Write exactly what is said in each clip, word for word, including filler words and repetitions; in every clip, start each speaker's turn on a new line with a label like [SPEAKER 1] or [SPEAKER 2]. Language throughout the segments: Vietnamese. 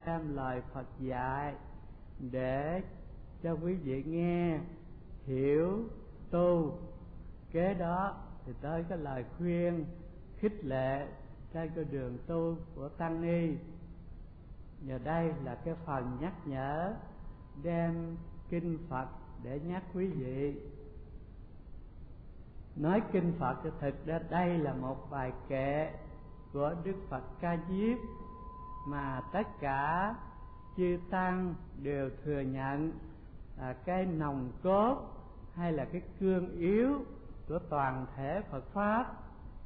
[SPEAKER 1] đem lời Phật dạy để cho quý vị nghe, hiểu, tu. Kế đó thì tới cái lời khuyên, khích lệ trên con đường tu của Tăng Ni. Giờ đây là cái phần nhắc nhở, đem kinh Phật để nhắc quý vị. Nói kinh Phật thì thực ra đây là một bài kệ của Đức Phật Ca Diếp mà tất cả chư tăng đều thừa nhận là cái nòng cốt hay là cái cương yếu của toàn thể Phật Pháp.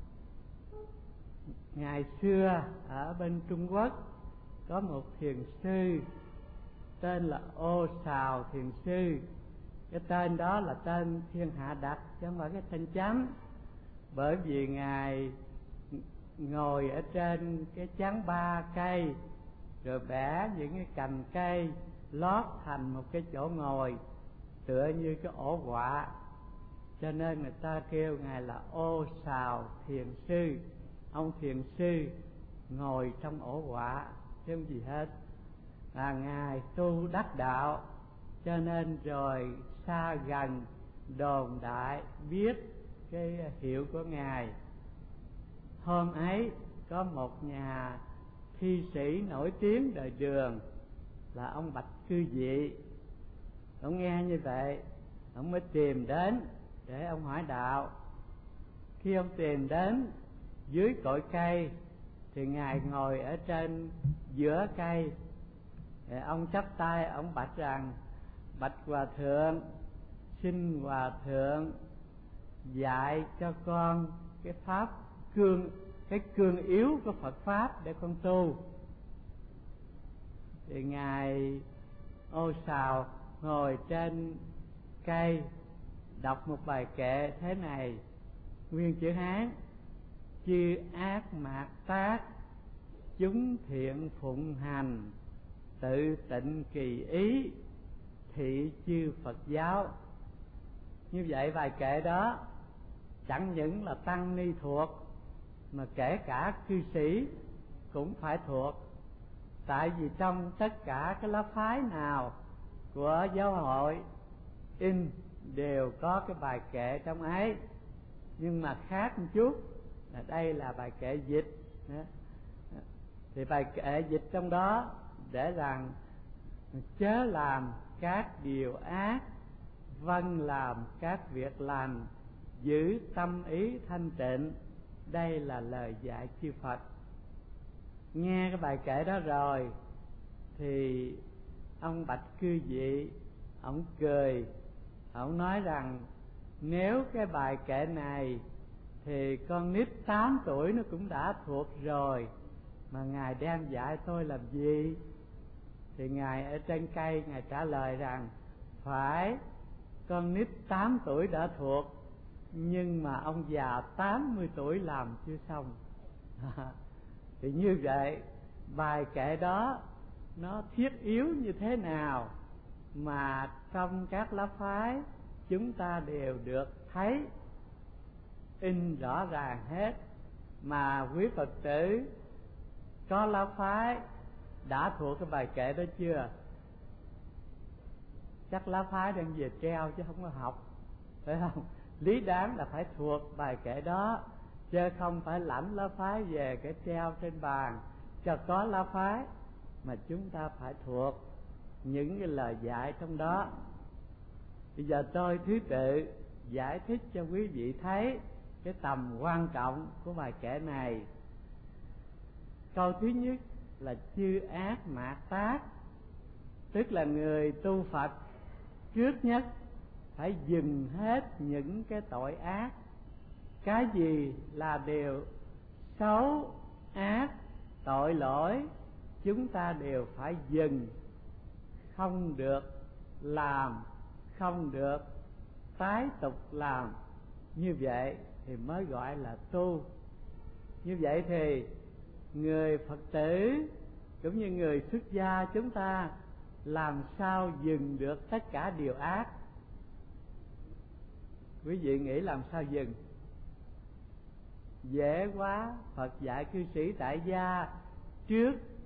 [SPEAKER 1] Ngày xưa ở bên Trung Quốc có một thiền sư tên là Ô Sào Thiền Sư. Cái tên đó là tên thiên hạ đặt chứ không phải cái tên chánh, bởi vì ngài ngồi ở trên cái chán ba cây rồi bẻ những cái cành cây lót thành một cái chỗ ngồi tựa như cái ổ quạ, cho nên người ta kêu ngài là Ô Sào Thiền Sư. Ông thiền sư ngồi trong ổ quạ chứ không gì hết. Là ngài tu đắc đạo, cho nên rồi xa gần đồn đại biết cái hiệu của ngài. Hôm ấy có một nhà thi sĩ nổi tiếng đời Đường là ông Bạch Cư Dị. Ông nghe như vậy, ông mới tìm đến để ông hỏi đạo. Khi ông tìm đến dưới cội cây thì ngài ngồi ở trên giữa cây. Thì ông chắp tay ông bạch rằng: bạch hòa thượng, xin hòa thượng dạy cho con cái pháp cương, cái cương yếu của Phật pháp để con tu. Thì ngài Ô Sào ngồi trên cây đọc một bài kệ thế này, nguyên chữ Hán: chư ác mạt tác, chúng thiện phụng hành, tự tịnh kỳ ý, thị chư Phật giáo. Như vậy bài kệ đó chẳng những là tăng ni thuộc, mà kể cả cư sĩ cũng phải thuộc. Tại vì trong tất cả cái lớp phái nào của giáo hội in đều có cái bài kệ trong ấy, nhưng mà khác một chút là đây là bài kệ dịch. Thì bài kệ dịch trong đó để rằng: chớ làm các điều ác, vâng làm các việc lành, giữ tâm ý thanh tịnh. Đây là lời dạy chư Phật. Nghe cái bài kệ đó rồi thì ông Bạch Cư Dị ông cười, ông nói rằng: nếu cái bài kệ này thì con nít tám tuổi nó cũng đã thuộc rồi, mà ngài đem dạy tôi làm gì? Thì ngài ở trên cây ngài trả lời rằng: phải, con nít tám tuổi đã thuộc, nhưng mà ông già tám mươi tuổi làm chưa xong. Thì như vậy bài kệ đó nó thiết yếu như thế nào mà trong các lớp phái chúng ta đều được thấy in rõ ràng hết. Mà quý Phật tử có lớp phái đã thuộc cái bài kệ đó chưa? Chắc lá phái đang về treo chứ không có học, phải không? Lý đáng là phải thuộc bài kệ đó, chứ không phải lãnh lá phái về cái treo trên bàn cho có lá phái, mà chúng ta phải thuộc những cái lời dạy trong đó. Bây giờ tôi thứ tự giải thích cho quý vị thấy cái tầm quan trọng của bài kệ này. Câu thứ nhất là chư ác mạt tác, tức là người tu Phật trước nhất phải dừng hết những cái tội ác. Cái gì là điều xấu, ác, tội lỗi, chúng ta đều phải dừng, không được làm, không được tái tục làm. Như vậy thì mới gọi là tu. Như vậy thì người Phật tử cũng như người xuất gia chúng ta làm sao dừng được tất cả điều ác? Quý vị nghĩ làm sao dừng? Dễ quá. Phật dạy cư sĩ tại gia trước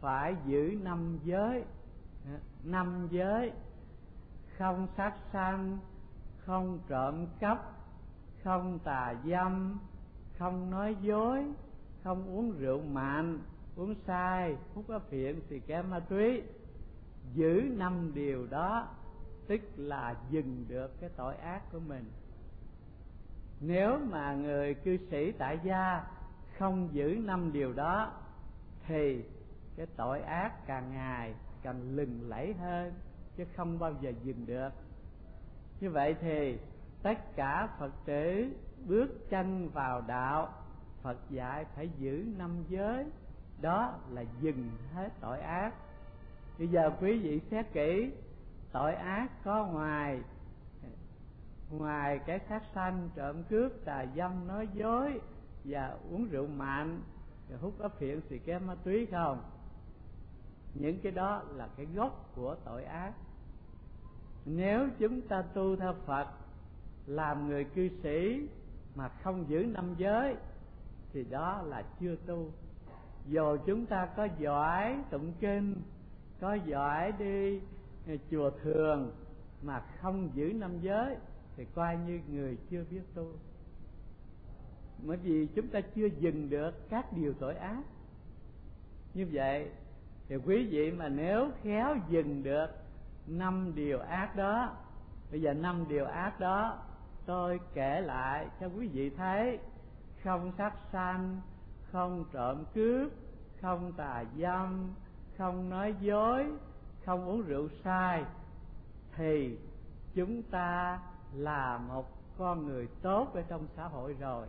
[SPEAKER 1] phải giữ năm giới. Năm giới: không sát sanh, không trộm cắp, không tà dâm, không nói dối, không uống rượu mạnh, uống sai, hút áp phiện, xì ke, ma túy. Giữ năm điều đó tức là dừng được cái tội ác của mình. Nếu mà người cư sĩ tại gia không giữ năm điều đó thì cái tội ác càng ngày càng lừng lẫy hơn, chứ không bao giờ dừng được. Như vậy thì tất cả Phật tử bước chân vào đạo, Phật dạy phải giữ năm giới, đó là dừng hết tội ác. Bây giờ quý vị xét kỹ, tội ác có ngoài ngoài cái sát sanh, trộm cướp, tà dâm, nói dối và uống rượu mạnh, hút áp phiện, xì ke, ma túy không? Những cái đó là cái gốc của tội ác. Nếu chúng ta tu theo Phật, làm người cư sĩ mà không giữ năm giới thì đó là chưa tu. Dù chúng ta có giỏi tụng kinh, có giỏi đi chùa thường mà không giữ năm giới thì coi như người chưa biết tu. Bởi vì chúng ta chưa dừng được các điều tội ác. Như vậy thì quý vị mà nếu khéo dừng được năm điều ác đó, bây giờ năm điều ác đó tôi kể lại cho quý vị thấy: không sát sanh, không trộm cướp, không tà dâm, không nói dối, không uống rượu sai, thì chúng ta là một con người tốt ở trong xã hội rồi.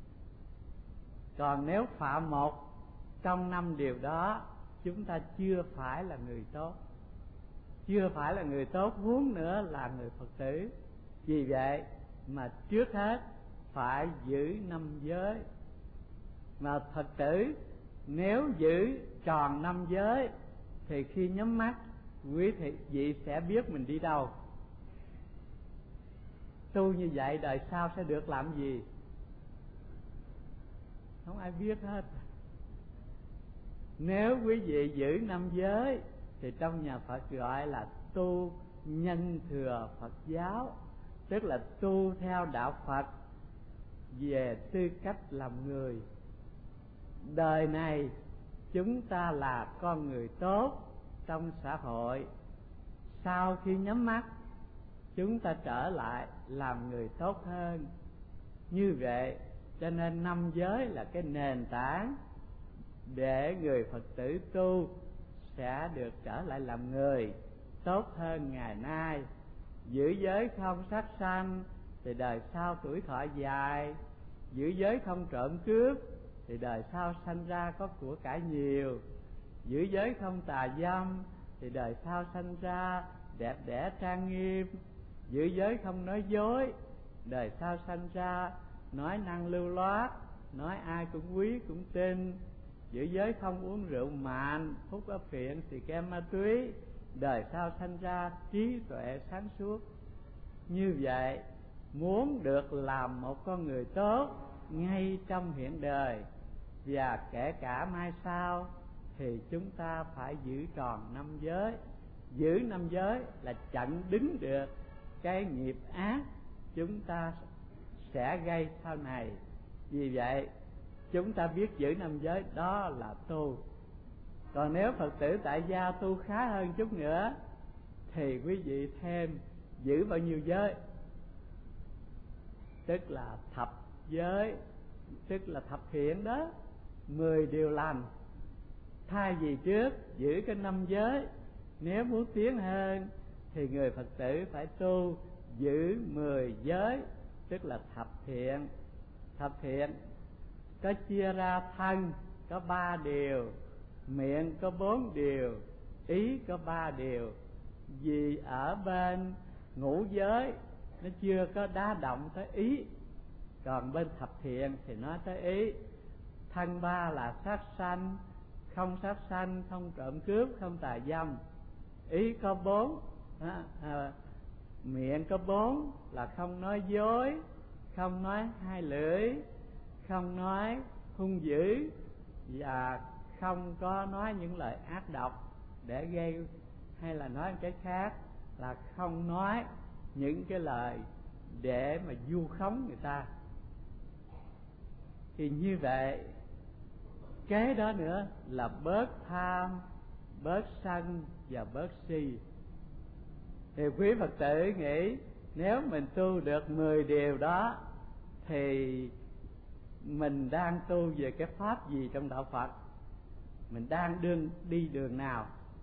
[SPEAKER 1] Còn nếu phạm một trong năm điều đó, chúng ta chưa phải là người tốt, chưa phải là người tốt, huống nữa là người Phật tử. Vì vậy mà trước hết phải giữ năm giới. Mà Phật tử nếu giữ tròn năm giới thì khi nhắm mắt, quý vị sẽ biết mình đi đâu. Tu như vậy đời sau sẽ được làm gì? Không ai biết hết. Nếu quý vị giữ năm giới thì trong nhà Phật gọi là tu nhân thừa Phật giáo, tức là tu theo đạo Phật về tư cách làm người. Đời này chúng ta là con người tốt trong xã hội, sau khi nhắm mắt chúng ta trở lại làm người tốt hơn. Như vậy cho nên năm giới là cái nền tảng để người Phật tử tu sẽ được trở lại làm người tốt hơn ngày nay. Giữ giới không sát sanh thì đời sau tuổi thọ dài, giữ giới không trộm cướp thì đời sau sanh ra có của cải nhiều, giữ giới không tà dâm thì đời sau sanh ra đẹp đẽ trang nghiêm, giữ giới không nói dối, đời sau sanh ra nói năng lưu loát, nói ai cũng quý cũng tin, giữ giới không uống rượu mạnh, hút áp phiện, xì ke, ma túy, đời sau sanh ra trí tuệ sáng suốt. Như vậy muốn được làm một con người tốt ngay trong hiện đời và kể cả mai sau thì chúng ta phải giữ tròn năm giới. Giữ năm giới là chặn đứng được cái nghiệp ác chúng ta sẽ gây sau này. Vì vậy chúng ta biết giữ năm giới đó là tu. Còn nếu Phật tử tại gia tu khá hơn chút nữa thì quý vị thêm giữ bao nhiêu giới? Tức là thập giới, tức là thập thiện đó, mười điều lành. Thay vì trước giữ cái năm giới, nếu muốn tiến hơn thì người Phật tử phải tu giữ mười giới, tức là thập thiện. Thập thiện có chia ra: thân có ba điều, miệng có bốn điều, ý có ba điều. Vì ở bên ngũ giới nó chưa có đá động tới ý, còn bên thập thiện thì nói tới ý. Thân ba là sát sanh, không sát sanh, không trộm cướp, không tà dâm. Ý có bốn, à, à, miệng có bốn là không nói dối, không nói hai lưỡi, không nói hung dữ và không có nói những lời ác độc để gây, hay là nói cái khác là không nói những cái lời để mà vu khống người ta. Thì như vậy kế đó nữa là bớt tham, bớt sân và bớt si. Thì quý Phật tử nghĩ nếu mình tu được mười điều đó thì mình đang tu về cái pháp gì trong đạo Phật, mình đang đương đi đường nào?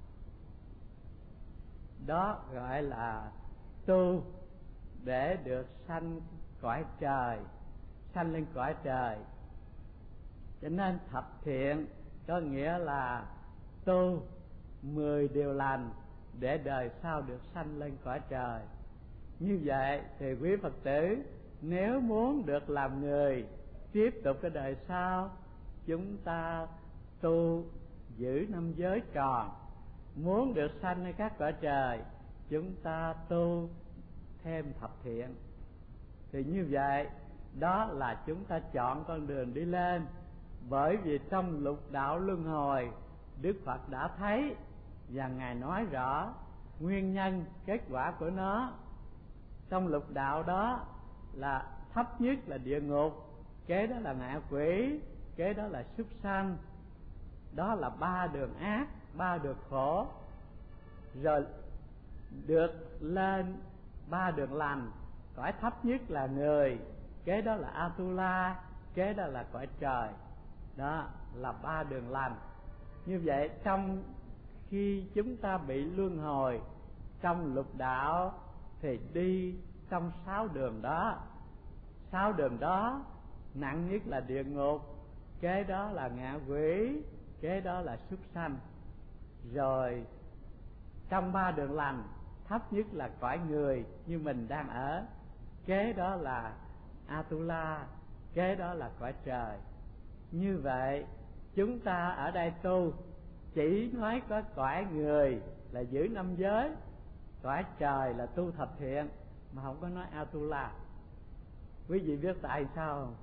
[SPEAKER 1] Đó gọi là tu để được sanh cõi trời, sanh lên cõi trời. Cho nên thập thiện có nghĩa là tu mười điều lành để đời sau được sanh lên cõi trời. Như vậy thì quý Phật tử nếu muốn được làm người tiếp tục cái đời sau, chúng ta tu giữ năm giới tròn. Muốn được sanh lên các cõi trời, chúng ta tu thêm thập thiện. Thì như vậy đó là chúng ta chọn con đường đi lên. Bởi vì trong lục đạo luân hồi, Đức Phật đã thấy và Ngài nói rõ nguyên nhân kết quả của nó. Trong lục đạo đó là thấp nhất là địa ngục, kế đó là ngạ quỷ, kế đó là súc sanh. Đó là ba đường ác, ba đường khổ. Rồi được lên ba đường lành, cõi thấp nhất là người, kế đó là Atula, kế đó là cõi trời. Đó là ba đường lành. Như vậy trong khi chúng ta bị luân hồi trong lục đạo thì đi trong sáu đường đó. Sáu đường đó nặng nhất là địa ngục, kế đó là ngạ quỷ, kế đó là súc sanh. Rồi trong ba đường lành, thấp nhất là cõi người như mình đang ở, kế đó là Atula, kế đó là cõi trời. Như vậy chúng ta ở đây tu chỉ nói có cõi người là giữ năm giới, cõi trời là tu thập thiện, mà không có nói Atula. Quý vị biết tại sao không?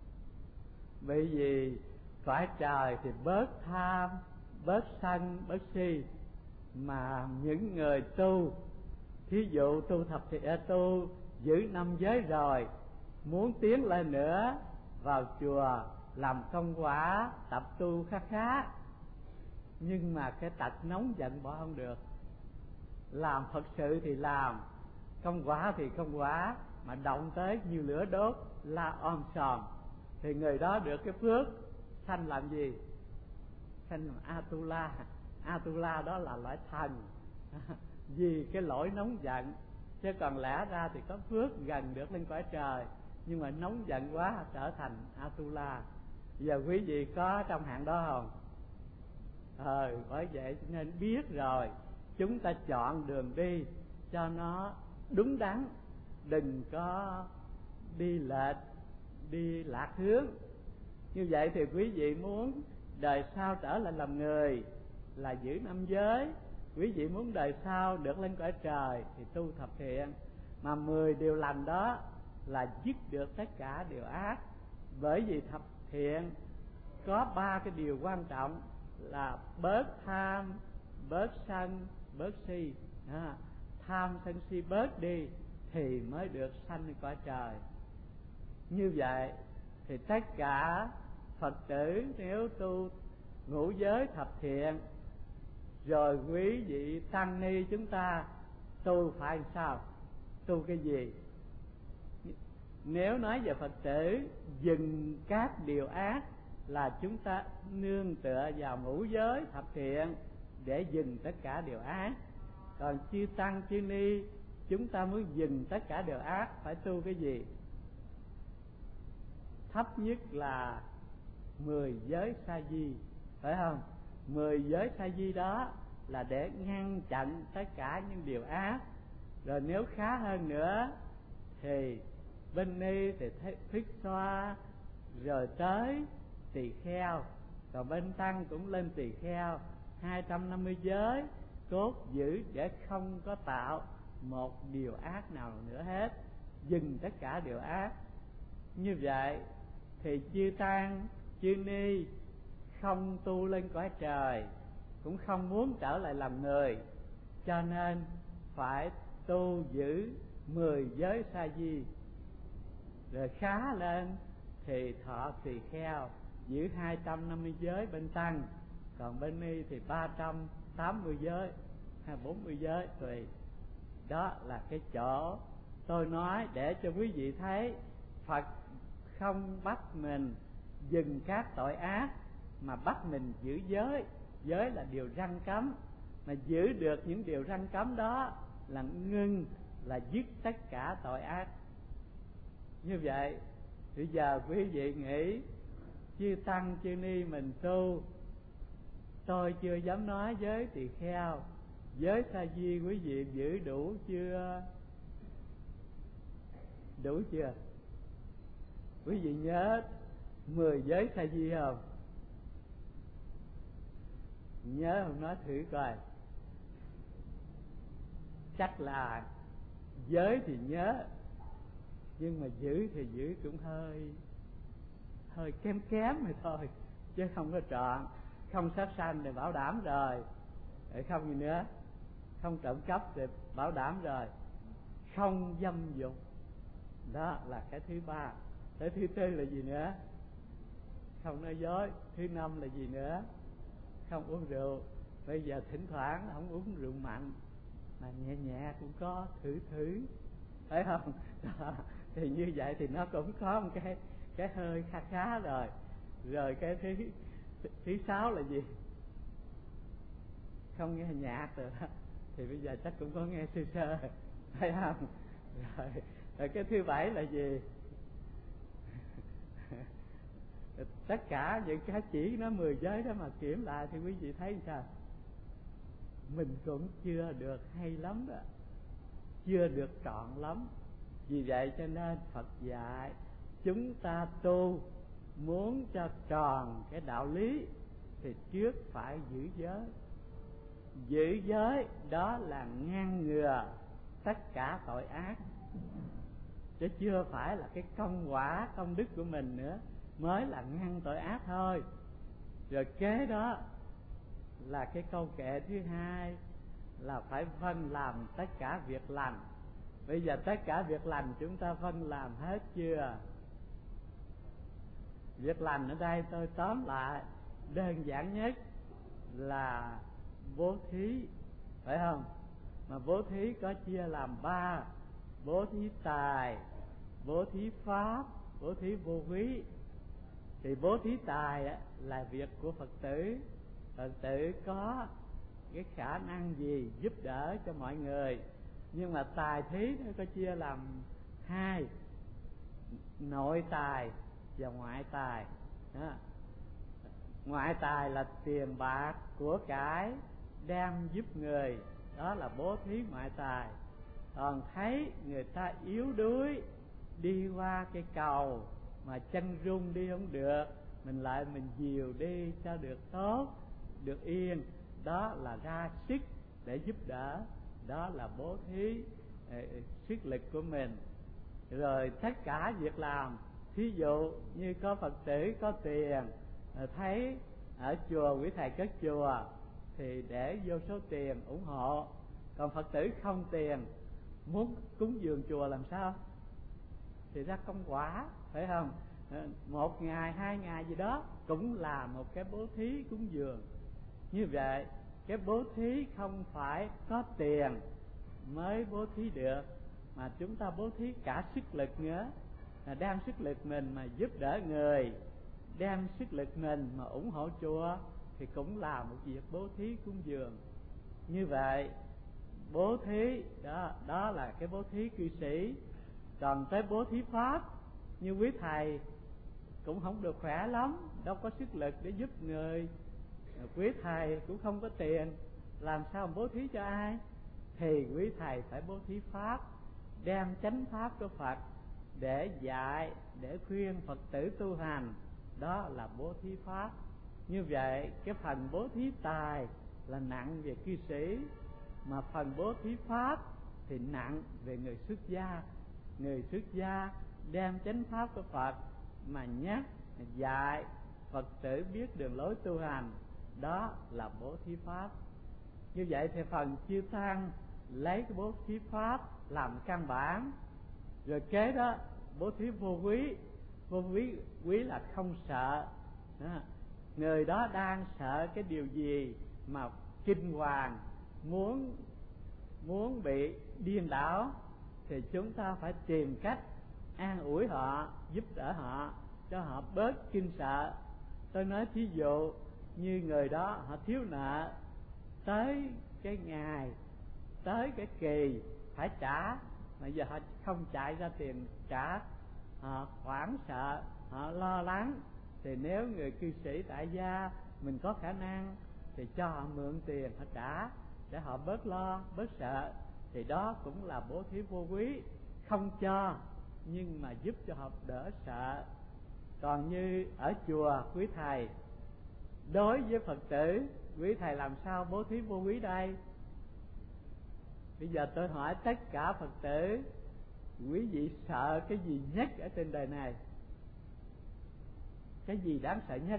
[SPEAKER 1] Bởi vì cõi trời thì bớt tham, bớt sân, bớt si. Mà những người tu, thí dụ tu thập thiện, tu giữ năm giới rồi, muốn tiến lên nữa, vào chùa làm công quả, tập tu khá khá, nhưng mà cái tật nóng giận bỏ không được. Làm Phật sự thì làm, công quả thì công quả, mà động tới như lửa đốt, la om sòm, thì người đó được cái phước sanh làm gì? Sanh làm Atula. Atula đó là loại thần vì cái lỗi nóng giận. Chứ còn lẽ ra thì có phước gần được lên cõi trời, nhưng mà nóng giận quá trở thành Atula. Giờ quý vị có trong hạng đó không? Ờ, bởi vậy nên biết rồi, chúng ta chọn đường đi cho nó đúng đắn, đừng có đi lệch, đi lạc hướng. Như vậy thì quý vị muốn đời sau trở lại làm người là giữ năm giới, quý vị muốn đời sau được lên cõi trời thì tu thập thiện. Mà mười điều lành đó là dứt được tất cả điều ác. Bởi vì thập thiện có ba cái điều quan trọng là bớt tham, bớt sân, bớt si. À, tham sân si bớt đi thì mới được sanh lên cõi trời. Như vậy thì tất cả Phật tử nếu tu ngũ giới thập thiện, rồi quý vị tăng ni chúng ta tu phải sao? Tu cái gì? Nếu nói về Phật tử dừng các điều ác là chúng ta nương tựa vào ngũ giới thập thiện để dừng tất cả điều ác. Còn chư tăng chư ni chúng ta muốn dừng tất cả điều ác phải tu cái gì? Thấp nhất là mười giới sa di, phải không? Mười giới sa di đó là để ngăn chặn tất cả những điều ác. Rồi nếu khá hơn nữa thì bên ni thì thích xoa, rồi tới tỳ kheo, còn bên tăng cũng lên tỳ kheo. Hai trăm năm mươi giới cốt giữ để không có tạo một điều ác nào nữa hết, dừng tất cả điều ác. Như vậy thì chư tăng chư ni không tu lên cõi trời, cũng không muốn trở lại làm người, cho nên phải tu giữ mười giới sa di, rồi khá lên thì thọ tỳ kheo, giữ hai trăm năm mươi giới bên tăng, còn bên ni thì ba trăm tám mươi giới hay bốn mươi giới tùy. Đó là cái chỗ tôi nói để cho quý vị thấy Phật không bắt mình dừng các tội ác, mà bắt mình giữ giới. Giới là điều răn cấm, mà giữ được những điều răn cấm đó là ngưng, là dứt tất cả tội ác. Như vậy bây giờ quý vị nghĩ chư tăng chư ni mình tu, tôi chưa dám nói giới tỳ kheo, giới sa di quý vị giữ đủ chưa? Đủ chưa? Quý vị nhớ mười giới sa di không? Nhớ không? Nói thử coi. Chắc là giới thì nhớ, nhưng mà giữ thì giữ cũng hơi hơi kém kém rồi thôi, chứ không có trọn. Không sát sanh thì bảo đảm rồi, không gì nữa, không trộm cắp thì bảo đảm rồi, không dâm dục, đó là cái thứ ba. Cái thứ tư là gì nữa? Không nói dối. Thứ năm là gì nữa? Không uống rượu. Bây giờ thỉnh thoảng không uống rượu mạnh, mà nhẹ nhẹ cũng có, thử thử, phải không? Đó. Thì như vậy thì nó cũng có một cái cái hơi khá khá rồi. Rồi cái thứ thứ sáu là gì? Không nghe nhạc rồi đó, thì bây giờ chắc cũng có nghe sơ sơ, phải không? Rồi, rồi cái thứ bảy là gì? Tất cả những cái chỉ nó mười giới đó mà kiểm lại thì quý vị thấy sao? Mình cũng chưa được hay lắm đó, chưa được trọn lắm. Vì vậy cho nên Phật dạy chúng ta tu muốn cho tròn cái đạo lý thì trước phải giữ giới. Giữ giới đó là ngăn ngừa tất cả tội ác, chứ chưa phải là cái công quả công đức của mình nữa, mới là ngăn tội ác thôi. Rồi kế đó là cái câu kệ thứ hai là phải vâng làm tất cả việc lành. Bây giờ tất cả việc lành chúng ta vâng làm hết chưa? Việc lành ở đây tôi tóm lại đơn giản nhất là bố thí, phải không? Mà bố thí có chia làm ba: bố thí tài, bố thí pháp, bố thí vô quý. Thì bố thí tài là việc của Phật tử. Phật tử có cái khả năng gì giúp đỡ cho mọi người. Nhưng mà tài thí nó có chia làm hai: nội tài và ngoại tài. Đó. Ngoại tài là tiền bạc của cải đem giúp người, đó là bố thí ngoại tài. Còn thấy người ta yếu đuối đi qua cái cầu mà chân rung đi không được, mình lại mình dìu đi cho được tốt, được yên, đó là ra sức để giúp đỡ, đó là bố thí eh, sức lực của mình. Rồi tất cả việc làm, thí dụ như có Phật tử có tiền, thấy ở chùa quý thầy cất chùa thì để vô số tiền ủng hộ. Còn Phật tử không tiền, muốn cúng dường chùa làm sao? Thì ra công quả, phải không? Một ngày, hai ngày gì đó cũng là một cái bố thí cúng dường. Như vậy cái bố thí không phải có tiền mới bố thí được, mà chúng ta bố thí cả sức lực nữa, là đem sức lực mình mà giúp đỡ người, đem sức lực mình mà ủng hộ chùa, thì cũng là một việc bố thí cúng dường. Như vậy bố thí đó, đó là cái bố thí cư sĩ. Còn tới bố thí pháp, như quý thầy cũng không được khỏe lắm, đâu có sức lực để giúp người, quý thầy cũng không có tiền, làm sao bố thí cho ai? Thì quý thầy phải bố thí pháp, đem chánh pháp của Phật để dạy, để khuyên Phật tử tu hành, đó là bố thí pháp. Như vậy cái phần bố thí tài là nặng về cư sĩ, mà phần bố thí pháp thì nặng về người xuất gia. Người xuất gia đem chánh pháp của Phật mà nhắc, dạy Phật tử biết đường lối tu hành, đó là bố thí pháp. Như vậy thì phần chư tăng lấy cái bố thí pháp làm căn bản, rồi kế đó bố thí vô quý. Vô quý quý là không sợ đó. Người đó đang sợ cái điều gì mà kinh hoàng, muốn muốn bị điên đảo, thì chúng ta phải tìm cách an ủi họ, giúp đỡ họ, cho họ bớt kinh sợ. Tôi nói thí dụ như người đó họ thiếu nợ, tới cái ngày, tới cái kỳ phải trả, mà giờ họ không chạy ra tiền trả, họ hoảng sợ, họ lo lắng, thì nếu người cư sĩ tại gia mình có khả năng thì cho họ mượn tiền họ trả, để họ bớt lo, bớt sợ, thì đó cũng là bố thí vô quý. Không cho nhưng mà giúp cho họ đỡ sợ. Còn như ở chùa, quý thầy đối với Phật tử, quý thầy làm sao bố thí vô quý đây? Bây giờ tôi hỏi tất cả Phật tử, quý vị sợ cái gì nhất ở trên đời này? Cái gì đáng sợ nhất?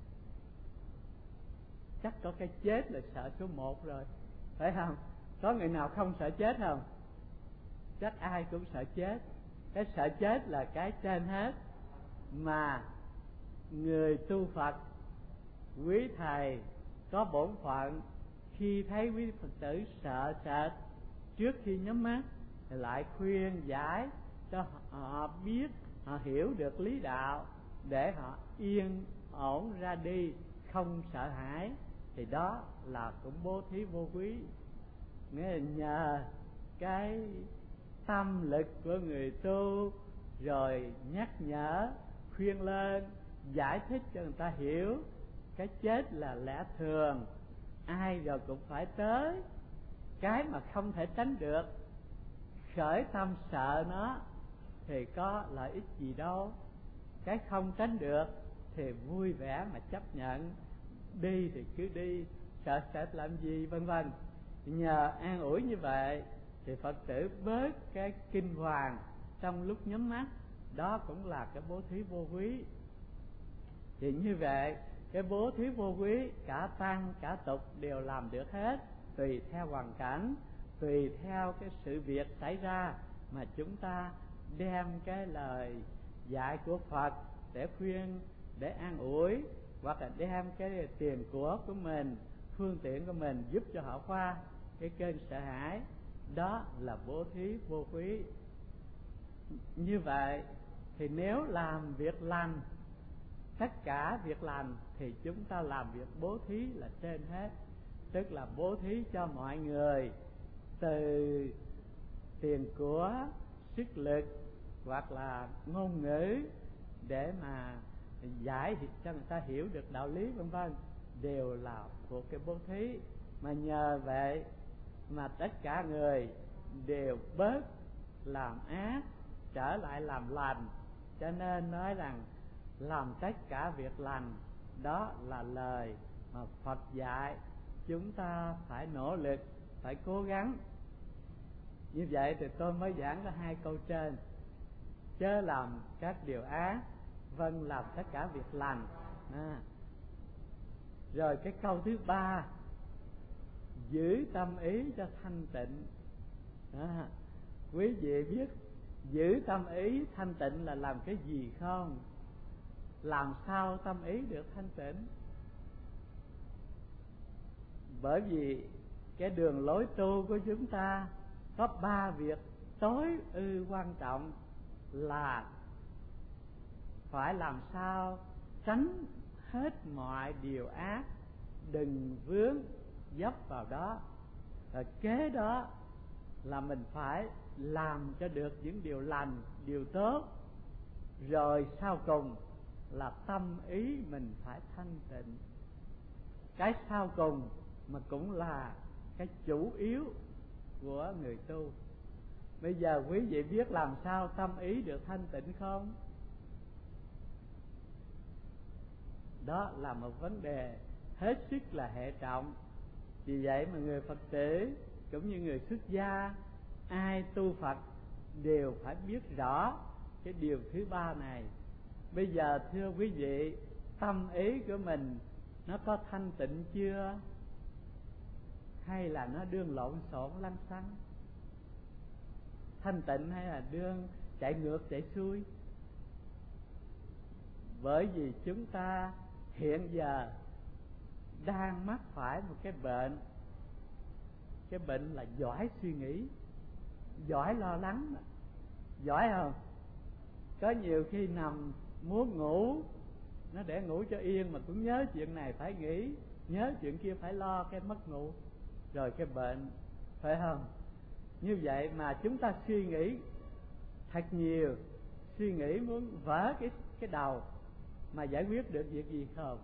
[SPEAKER 1] Chắc có cái chết là sợ số một rồi, phải không? Có người nào không sợ chết không? Chắc ai cũng sợ chết. Cái sợ chết là cái trên hết. Mà người tu Phật, quý thầy có bổn phận khi thấy quý Phật tử sợ sệt, trước khi nhắm mắt thì lại khuyên giải cho họ biết, họ hiểu được lý đạo, để họ yên ổn ra đi, không sợ hãi. Thì đó là cũng bố thí vô quý. Nghĩa là nhờ cái tâm lực của người tu, rồi nhắc nhở, khuyên lên, giải thích cho người ta hiểu cái chết là lẽ thường, ai rồi cũng phải tới. Cái mà không thể tránh được, khởi tâm sợ nó thì có lợi ích gì đâu. Cái không tránh được thì vui vẻ mà chấp nhận, đi thì cứ đi, sợ sệt làm gì, vân vân. Nhờ an ủi như vậy thì Phật tử bớt cái kinh hoàng trong lúc nhắm mắt. Đó cũng là cái bố thí vô quý. Thì như vậy cái bố thí vô quý, cả tăng cả tục đều làm được hết, tùy theo hoàn cảnh, tùy theo cái sự việc xảy ra mà chúng ta đem cái lời dạy của Phật để khuyên, để an ủi, hoặc là đem cái tiền của của mình, phương tiện của mình giúp cho họ qua cái cơn sợ hãi. Đó là bố thí vô quý. Như vậy thì nếu làm việc lành, tất cả việc lành thì chúng ta làm việc bố thí là trên hết. Tức là bố thí cho mọi người, từ tiền của, sức lực, hoặc là ngôn ngữ, để mà giải cho người ta hiểu được đạo lý, vân vân, đều là thuộc cái bố thí. Mà nhờ vậy mà tất cả người đều bớt làm ác, trở lại làm lành. Cho nên nói rằng làm tất cả việc lành, đó là lời mà Phật dạy chúng ta phải nỗ lực, phải cố gắng. Như vậy thì tôi mới giảng có hai câu trên: chớ làm các điều ác, vâng làm tất cả việc lành. À. Rồi cái câu thứ ba, giữ tâm ý cho thanh tịnh. À. Quý vị biết giữ tâm ý thanh tịnh là làm cái gì không? Làm sao tâm ý được thanh tịnh? Bởi vì cái đường lối tu của chúng ta có ba việc tối ư quan trọng, là phải làm sao tránh hết mọi điều ác, đừng vướng dấp vào đó. Rồi kế đó là mình phải làm cho được những điều lành, điều tốt. Rồi sau cùng là tâm ý mình phải thanh tịnh. Cái sau cùng mà cũng là cái chủ yếu của người tu. Bây giờ quý vị biết làm sao tâm ý được thanh tịnh không? Đó là một vấn đề hết sức là hệ trọng. Vì vậy mà người Phật tử cũng như người xuất gia, ai tu Phật đều phải biết rõ cái điều thứ ba này. Bây giờ thưa quý vị, tâm ý của mình nó có thanh tịnh chưa, hay là nó đương lộn xộn lăng xăng, thanh tịnh hay là đương chạy ngược chạy xuôi. Bởi vì chúng ta hiện giờ đang mắc phải một cái bệnh, cái bệnh là giỏi suy nghĩ, giỏi lo lắng. Giỏi không? Có nhiều khi nằm muốn ngủ, nó để ngủ cho yên mà cũng nhớ chuyện này phải nghĩ, nhớ chuyện kia phải lo, cái mất ngủ rồi cái bệnh, phải không? Như vậy mà chúng ta suy nghĩ thật nhiều, suy nghĩ muốn vỡ cái cái đầu mà giải quyết được việc gì không?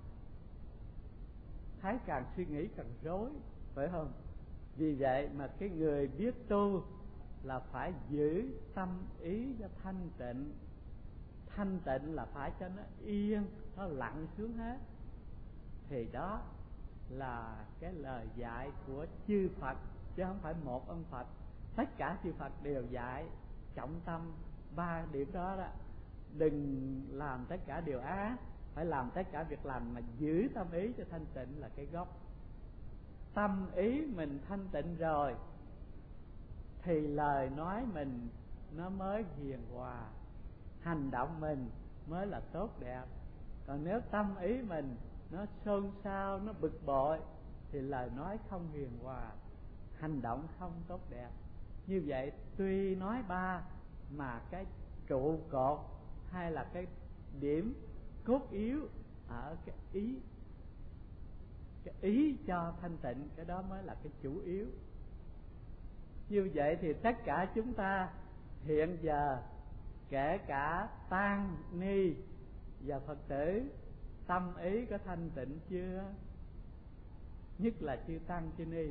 [SPEAKER 1] Thấy càng suy nghĩ càng rối, phải không? Vì vậy mà cái người biết tu là phải giữ tâm ý cho thanh tịnh. Thanh tịnh là phải cho nó yên, nó lặng xuống hết. Thì đó là cái lời dạy của chư Phật, chứ không phải một ông Phật. Tất cả chư Phật đều dạy trọng tâm ba điểm đó đó. Đừng làm tất cả điều ác, phải làm tất cả việc lành, mà giữ tâm ý cho thanh tịnh là cái gốc. Tâm ý mình thanh tịnh rồi thì lời nói mình nó mới hiền hòa, hành động mình mới là tốt đẹp. Còn nếu tâm ý mình nó xôn xao, nó bực bội thì lời nói không hiền hòa, hành động không tốt đẹp. Như vậy tuy nói ba mà cái trụ cột hay là cái điểm cốt yếu ở cái ý, cái ý cho thanh tịnh, cái đó mới là cái chủ yếu. Như vậy thì tất cả chúng ta hiện giờ, kể cả tăng ni và Phật tử, tâm ý có thanh tịnh chưa? Nhất là chư tăng chư ni.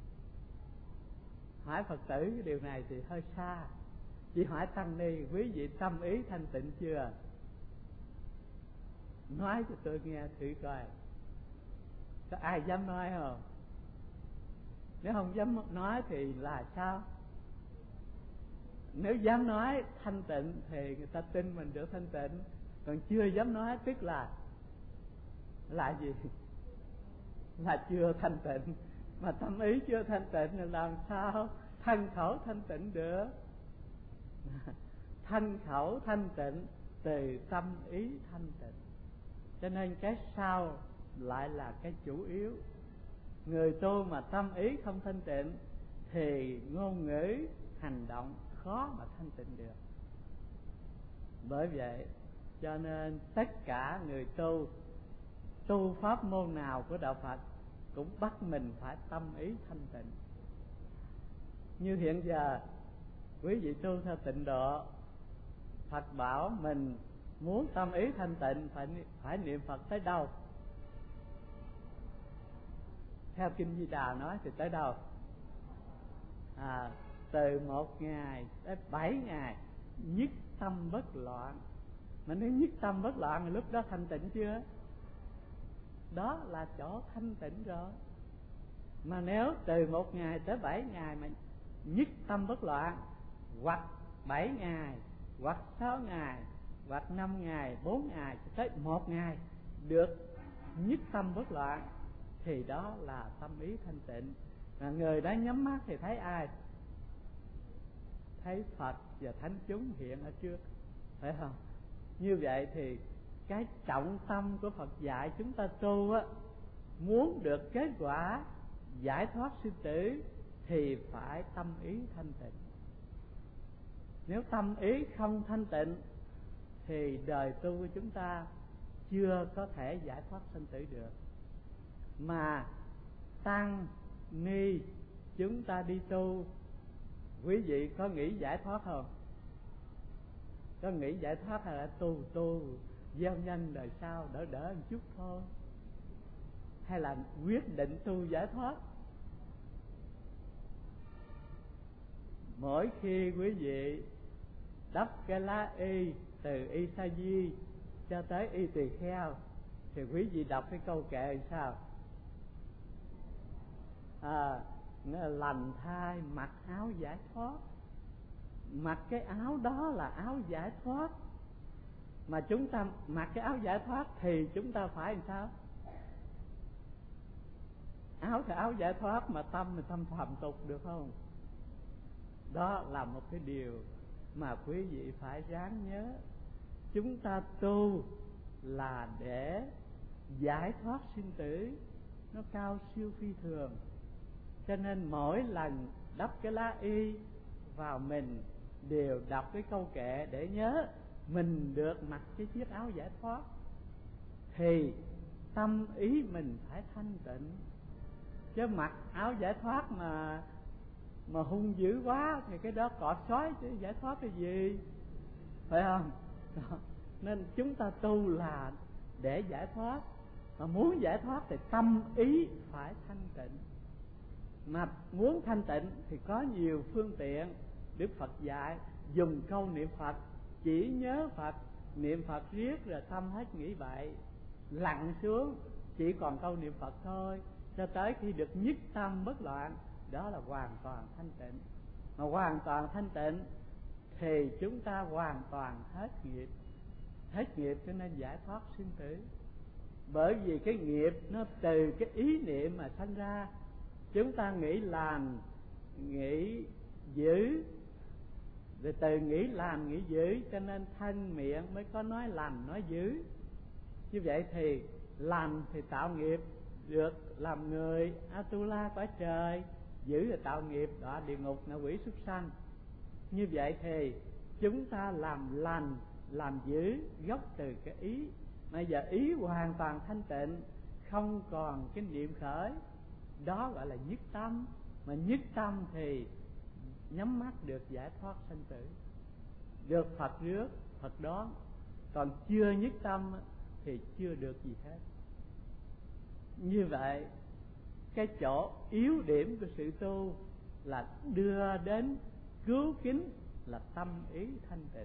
[SPEAKER 1] Hỏi Phật tử cái điều này thì hơi xa, chỉ hỏi tăng ni, quý vị tâm ý thanh tịnh chưa? Nói cho tôi nghe thử coi. Có ai dám nói không? Nếu không dám nói thì là sao? Nếu dám nói thanh tịnh thì người ta tin mình được thanh tịnh. Còn chưa dám nói tức là là gì? Là chưa thanh tịnh. Mà tâm ý chưa thanh tịnh thì làm sao thân khẩu thanh tịnh được? Thân khẩu thanh tịnh từ tâm ý thanh tịnh. Cho nên cái sau lại là cái chủ yếu. Người tu mà tâm ý không thanh tịnh thì ngôn ngữ, hành động khó mà thanh tịnh được. Bởi vậy cho nên tất cả người tu, tu pháp môn nào của đạo Phật cũng bắt mình phải tâm ý thanh tịnh. Như hiện giờ quý vị tu theo tịnh độ, Phật bảo mình muốn tâm ý thanh tịnh phải phải niệm Phật tới đâu? Theo Kinh Di Đà nói thì tới đâu? À, từ một ngày tới bảy ngày nhất tâm bất loạn. Mà nếu nhất tâm bất loạn thì lúc đó thanh tịnh chưa? Đó là chỗ thanh tịnh rồi. Mà nếu từ một ngày tới bảy ngày mà nhất tâm bất loạn, hoặc bảy ngày, hoặc sáu ngày, hoặc năm ngày, bốn ngày, tới một ngày được nhất tâm bất loạn, thì đó là tâm ý thanh tịnh. Mà người đó nhắm mắt thì thấy ai? Thấy Phật và thánh chúng hiện ở trước, phải không? Như vậy thì cái trọng tâm của Phật dạy chúng ta tu á, muốn được kết quả giải thoát sinh tử thì phải tâm ý thanh tịnh. Nếu tâm ý không thanh tịnh thì đời tu của chúng ta chưa có thể giải thoát sinh tử được. Mà tăng ni chúng ta đi tu, quý vị có nghĩ giải thoát không? Có nghĩ giải thoát hay là tu tu gieo nhân đời sau đỡ đỡ một chút thôi? Hay là quyết định tu giải thoát? Mỗi khi quý vị đắp cái lá y từ y sa di cho tới y tỳ kheo thì quý vị đọc cái câu kệ làm sao? À, lành thai mặc áo giải thoát. Mặc cái áo đó là áo giải thoát. mà chúng ta mặc cái áo giải thoát thì chúng ta phải làm sao? Áo thì áo giải thoát mà tâm thì tâm phàm tục được không? Đó là một cái điều mà quý vị phải ráng nhớ. Chúng ta tu là để giải thoát sinh tử, nó cao siêu phi thường. Cho nên mỗi lần đắp cái lá y vào mình đều đọc cái câu kệ để nhớ mình được mặc cái chiếc áo giải thoát, thì tâm ý mình phải thanh tịnh. Chứ mặc áo giải thoát mà mà hung dữ quá thì cái đó cọ xói chứ giải thoát cái gì, phải không? Đó. Nên chúng ta tu là để giải thoát, mà muốn giải thoát thì tâm ý phải thanh tịnh. Mà muốn thanh tịnh thì có nhiều phương tiện. Đức Phật dạy dùng câu niệm Phật, chỉ nhớ Phật, niệm Phật riết rồi tâm hết nghĩ bậy, lặn xuống chỉ còn câu niệm Phật thôi, cho tới khi được nhất tâm bất loạn, đó là hoàn toàn thanh tịnh. Mà hoàn toàn thanh tịnh thì chúng ta hoàn toàn hết nghiệp. Hết nghiệp cho nên giải thoát sinh tử. Bởi vì cái nghiệp nó từ cái ý niệm mà sanh ra. Chúng ta nghĩ làm, nghĩ giữ, rồi từ nghĩ làm, nghĩ giữ, cho nên thân miệng mới có nói làm, nói giữ. Như vậy thì làm thì tạo nghiệp được làm người Atula cõi trời, giữ là tạo nghiệp đọa địa ngục, ngạ quỷ, súc sanh. Như vậy thì chúng ta làm lành, làm giữ gốc từ cái ý. Bây giờ ý hoàn toàn thanh tịnh, không còn cái niệm khởi, đó gọi là nhất tâm. Mà nhất tâm thì nhắm mắt được giải thoát sanh tử, được Phật rước, Phật đón. Còn chưa nhất tâm thì chưa được gì hết. Như vậy cái chỗ yếu điểm của sự tu là đưa đến cứu kính là tâm ý thanh tịnh.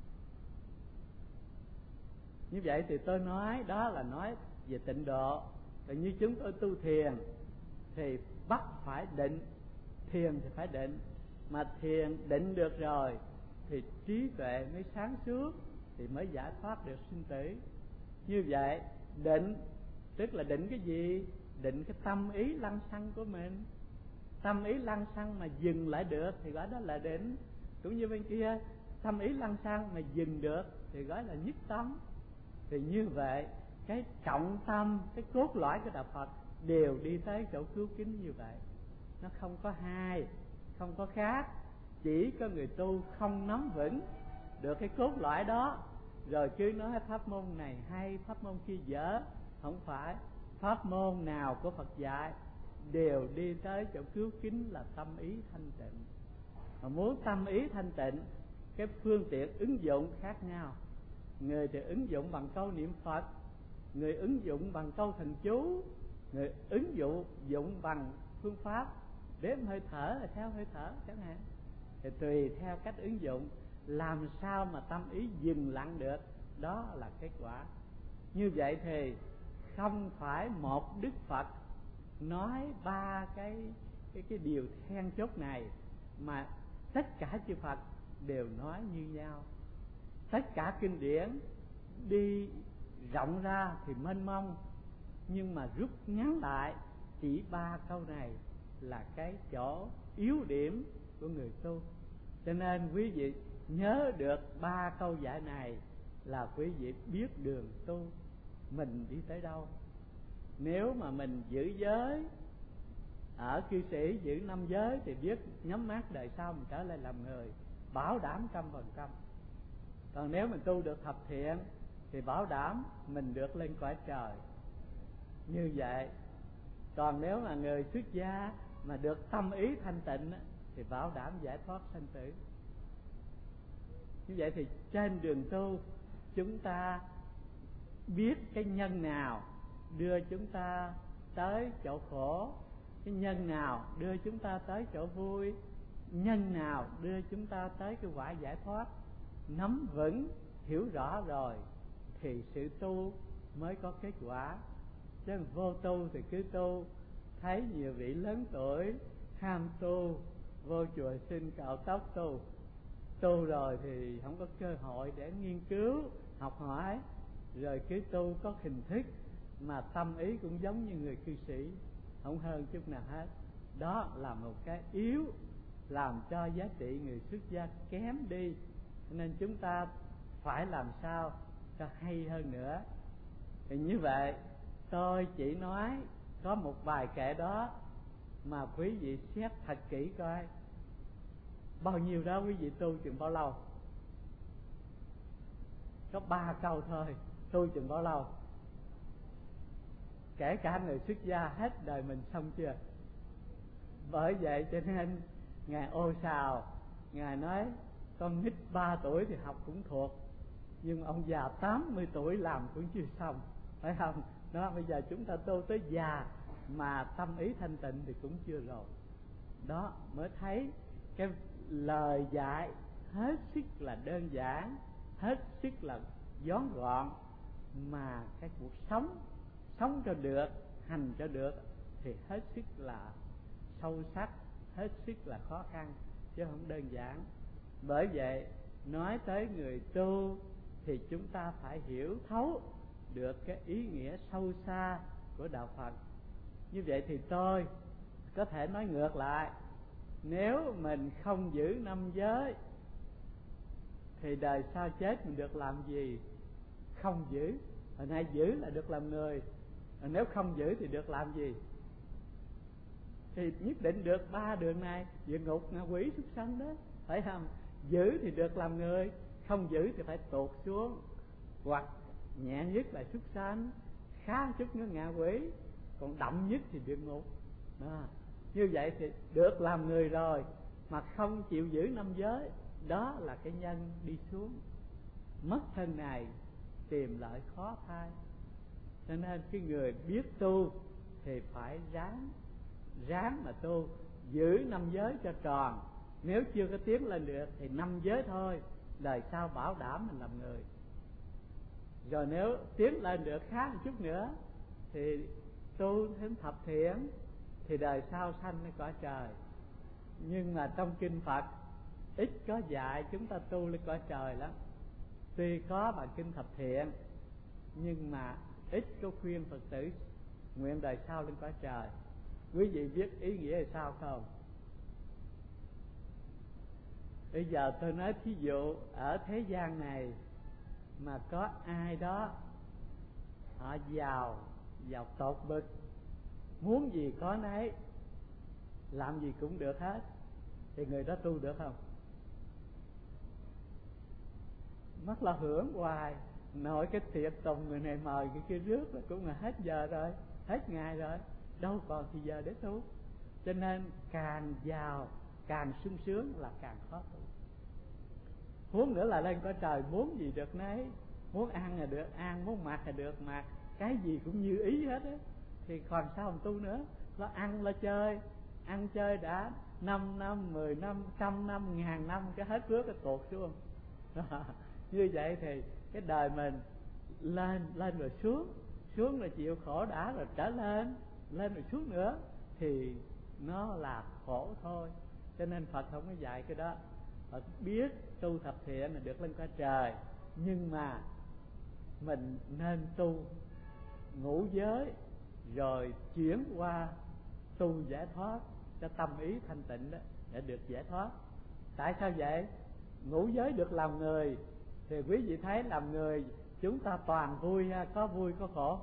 [SPEAKER 1] Như vậy thì tôi nói đó là nói về tịnh độ. Và như chúng tôi tu thiền thì bắt phải định, thiền thì phải định. Mà thiền định được rồi thì trí tuệ mới sáng suốt, thì mới giải thoát được sinh tử. Như vậy định tức là định cái gì? Định cái tâm ý lăng xăng của mình. Tâm ý lăng xăng mà dừng lại được thì gọi đó là định. Cũng như bên kia, tâm ý lăng xăng mà dừng được thì gọi là nhất tâm. Thì như vậy cái trọng tâm, cái cốt lõi của đạo Phật đều đi tới chỗ cứu kính như vậy. Nó không có hai, không có khác. Chỉ có người tu không nắm vững được cái cốt lõi đó, rồi cứ nói pháp môn này hay, pháp môn kia dở. Không phải. Pháp môn nào của Phật dạy đều đi tới chỗ cứu kính là tâm ý thanh tịnh. Mà muốn tâm ý thanh tịnh, cái phương tiện ứng dụng khác nhau. Người thì ứng dụng bằng câu niệm Phật, người ứng dụng bằng câu thần chú, người ứng dụng dụng bằng phương pháp đếm hơi thở là theo hơi thở chẳng hạn. Thì tùy theo cách ứng dụng, làm sao mà tâm ý dừng lặng được, đó là kết quả. Như vậy thì không phải một Đức Phật nói ba cái cái cái điều then chốt này, mà tất cả chư Phật đều nói như nhau. Tất cả kinh điển đi rộng ra thì mênh mông, nhưng mà rút ngắn lại chỉ ba câu này là cái chỗ yếu điểm của người tu. Cho nên quý vị nhớ được ba câu giải này là quý vị biết đường tu mình đi tới đâu. Nếu mà mình giữ giới, ở cư sĩ giữ năm giới thì biết nhắm mắt đời sau mình trở lại làm người, bảo đảm trăm phần trăm. Còn nếu mình tu được thập thiện thì bảo đảm mình được lên cõi trời. Như vậy. Còn nếu mà người xuất gia mà được tâm ý thanh tịnh thì bảo đảm giải thoát sanh tử. Như vậy thì trên đường tu chúng ta biết cái nhân nào đưa chúng ta tới chỗ khổ, cái nhân nào đưa chúng ta tới chỗ vui, nhân nào đưa chúng ta tới cái quả giải thoát. Nắm vững, hiểu rõ rồi thì sự tu mới có kết quả. Chứ vô tu thì cứ tu, thấy nhiều vị lớn tuổi ham tu, vô chùa xin cạo tóc tu, tu rồi thì không có cơ hội để nghiên cứu, học hỏi rồi cứ tu có hình thức mà tâm ý cũng giống như người cư sĩ, không hơn chút nào hết. Đó là một cái yếu làm cho giá trị người xuất gia kém đi, nên chúng ta phải làm sao cho hay hơn nữa. Thì như vậy tôi chỉ nói có một vài kệ đó mà quý vị xét thật kỹ coi bao nhiêu đó quý vị tu chừng bao lâu. Có ba câu thôi, tu chừng bao lâu? Kể cả người xuất gia hết đời mình xong chưa? Bởi vậy cho nên Ngài Ô Sào, Ngài nói con nít ba tuổi thì học cũng thuộc, nhưng ông già tám mươi tuổi làm cũng chưa xong, phải không? Đó, bây giờ chúng ta tu tới già mà tâm ý thanh tịnh thì cũng chưa rồi. Đó mới thấy cái lời dạy hết sức là đơn giản, hết sức là vón gọn, mà cái cuộc sống sống cho được, hành cho được thì hết sức là sâu sắc, hết sức là khó khăn chứ không đơn giản. Bởi vậy nói tới người tu thì chúng ta phải hiểu thấu được cái ý nghĩa sâu xa của đạo Phật. Như vậy thì tôi có thể nói ngược lại, nếu mình không giữ năm giới thì đời sau chết mình được làm gì? Không giữ. Hồi nay giữ là được làm người, nếu không giữ thì được làm gì? Thì nhất định được ba đường này: địa ngục, ngạ quỷ, súc sanh đó, phải không? Giữ thì được làm người, không giữ thì phải tụt xuống, hoặc nhẹ nhất là súc sanh, khá chút nữa ngạ quỷ, còn đậm nhất thì địa ngục. Đó. Như vậy thì được làm người rồi mà không chịu giữ năm giới, đó là cái nhân đi xuống, mất thân này tìm lợi khó thay. Cho nên cái người biết tu thì phải ráng ráng mà tu, giữ năm giới cho tròn. Nếu chưa có tiến lên được thì năm giới thôi, đời sau bảo đảm mình làm người. Rồi nếu tiến lên được khá một chút nữa thì tu thêm thập thiện, thì đời sau sanh lên cõi trời. Nhưng mà trong kinh Phật ít có dạy chúng ta tu lên cõi trời lắm. Tuy có bản kinh thập thiện, nhưng mà ít có khuyên Phật tử nguyện đời sau lên cõi trời. Quý vị biết ý nghĩa là sao không? Bây giờ tôi nói thí dụ ở thế gian này mà có ai đó họ giàu, giàu tột bực, muốn gì có nấy, làm gì cũng được hết, thì người đó tu được không? Mất là hưởng hoài, nội cái tiệc tùng người này mời cái kia rước là cũng là hết giờ rồi, hết ngày rồi, đâu còn thì giờ để tu. Cho nên càng giàu, càng sung sướng là càng khó tu. Huống nữa là lên cõi trời muốn gì được nấy, muốn ăn là được ăn, muốn mặc là được mặc, cái gì cũng như ý hết á, thì còn sao mà tu nữa. Lo ăn lo chơi, ăn chơi đã năm năm, mười năm, trăm năm, ngàn năm, cái hết bước cái tuột xuống. Như vậy thì cái đời mình lên lên rồi xuống, xuống rồi chịu khổ đã rồi trở lên, lên rồi xuống nữa thì nó là khổ thôi. Cho nên Phật không có dạy cái đó. Phật biết tu thập thiện là được lên cõi trời, nhưng mà mình nên tu ngũ giới rồi chuyển qua tu giải thoát cho tâm ý thanh tịnh đó, để được giải thoát. Tại sao vậy? Ngũ giới được làm người thì quý vị thấy làm người chúng ta toàn vui ha, có vui có khổ.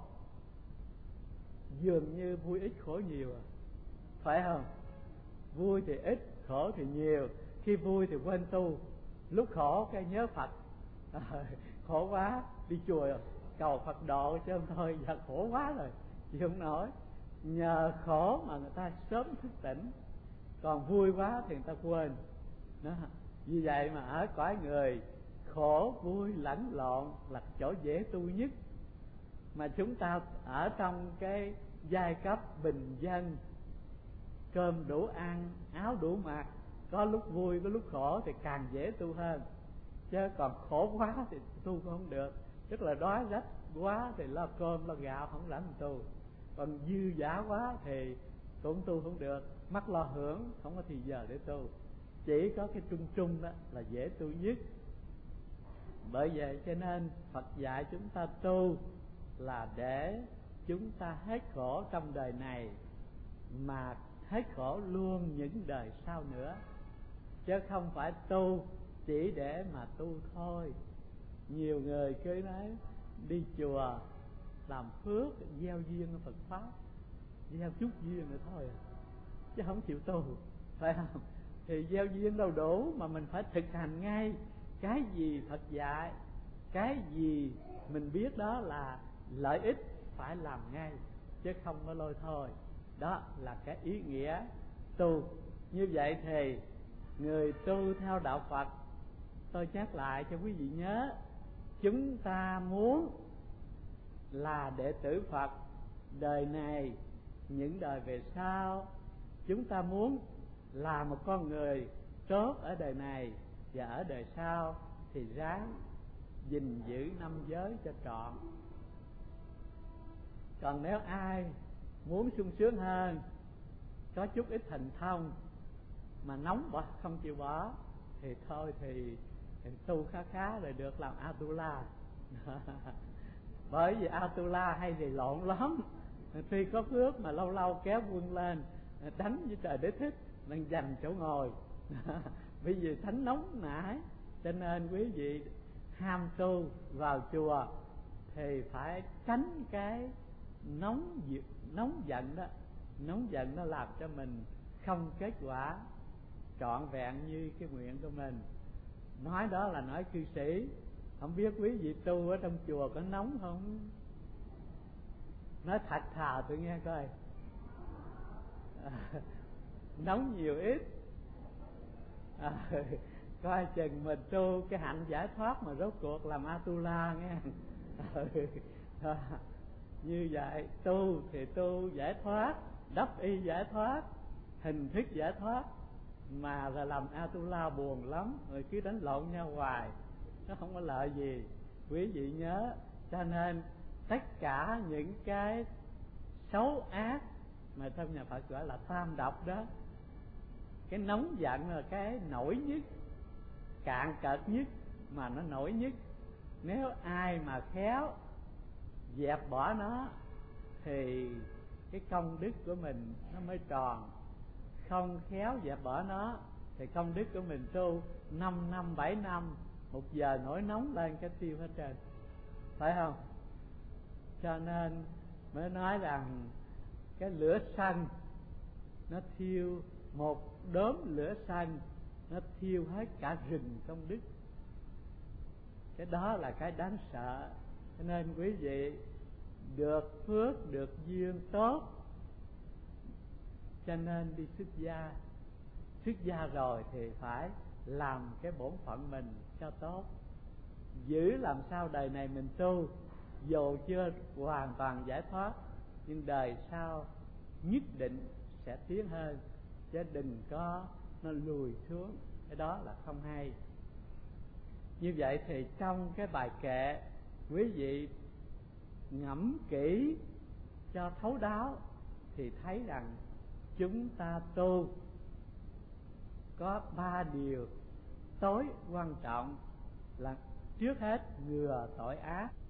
[SPEAKER 1] Dường như vui ít khổ nhiều à, phải không? Vui thì ít, khổ thì nhiều. Khi vui thì quên tu, lúc khổ cái nhớ Phật. À, khổ quá đi chùa cầu Phật độ chứ không thôi, giờ khổ quá rồi chịu không nổi. Nhờ khổ mà người ta sớm thức tỉnh, còn vui quá thì người ta quên đó. Vì vậy mà ở cõi người khổ vui lẫn lộn là chỗ dễ tu nhất. Mà chúng ta ở trong cái giai cấp bình dân, cơm đủ ăn, áo đủ mặc, có lúc vui có lúc khổ thì càng dễ tu hơn. Chứ còn khổ quá thì tu không được, tức là đói rách quá thì lo cơm lo gạo không rảnh tu, còn dư dả quá thì cũng tu không được, mắc lo hưởng không có thì giờ để tu. Chỉ có cái trung trung đó là dễ tu nhất. Bởi vậy cho nên Phật dạy chúng ta tu là để chúng ta hết khổ trong đời này, mà hết khổ luôn những đời sau nữa, chứ không phải tu chỉ để mà tu thôi. Nhiều người cứ nói đi chùa làm phước, gieo duyên ở Phật pháp, gieo chút duyên nữa thôi, chứ không chịu tu, phải không? Thì gieo duyên đâu đủ, mà mình phải thực hành ngay. Cái gì Phật dạy, cái gì mình biết đó là lợi ích phải làm ngay, chứ không có lôi thôi. Đó là cái ý nghĩa tu. Như vậy thì người tu theo đạo Phật, tôi nhắc lại cho quý vị nhớ, chúng ta muốn là đệ tử Phật đời này, những đời về sau, chúng ta muốn là một con người tốt ở đời này và ở đời sau, thì ráng gìn giữ năm giới cho trọn. Còn nếu ai muốn sung sướng hơn, có chút ít thành thông mà nóng bỏ không chịu bỏ, thì thôi thì, thì tu khá khá rồi được làm Atula. Bởi vì Atula hay thì lộn lắm, tuy có phước mà lâu lâu kéo quân lên đánh với trời đế thích, đang giành chỗ ngồi. Bởi vì thánh nóng nảy, cho nên quý vị ham tu vào chùa thì phải tránh cái nóng nóng giận đó. Nóng giận nó làm cho mình không kết quả trọn vẹn như cái nguyện của mình. Nói đó là nói cư sĩ, không biết quý vị tu ở trong chùa có nóng không? Nói thật thà tôi nghe coi. À, nóng nhiều ít. À, coi chừng mình tu cái hạnh giải thoát mà rốt cuộc làm Atula nghe. À, như vậy tu thì tu giải thoát, đắp y giải thoát, hình thức giải thoát, mà là làm Atula buồn lắm, rồi cứ đánh lộn nhau hoài, nó không có lợi gì. Quý vị nhớ, cho nên tất cả những cái xấu ác mà trong nhà Phật gọi là tam độc đó, cái nóng giận là cái nổi nhất, cạn cợt nhất, mà nó nổi nhất. Nếu ai mà khéo dẹp bỏ nó thì cái công đức của mình nó mới tròn. Không khéo dẹp bỏ nó thì công đức của mình tu năm năm bảy năm, một giờ nổi nóng lên cái tiêu hết trơn, phải không? Cho nên mới nói rằng cái lửa sân nó thiêu, một đốm lửa sân nó thiêu hết cả rừng công đức. Cái đó là cái đáng sợ. Cho nên quý vị được phước, được duyên tốt, cho nên đi xuất gia. Xuất gia rồi thì phải làm cái bổn phận mình cho tốt, giữ làm sao đời này mình tu, dù chưa hoàn toàn giải thoát, nhưng đời sau nhất định sẽ tiến hơn, chứ đừng có nó lùi xuống, cái đó là không hay. Như vậy thì trong cái bài kệ, quý vị ngẫm kỹ cho thấu đáo thì thấy rằng chúng ta tu có ba điều tối quan trọng là: trước hết ngừa tội ác,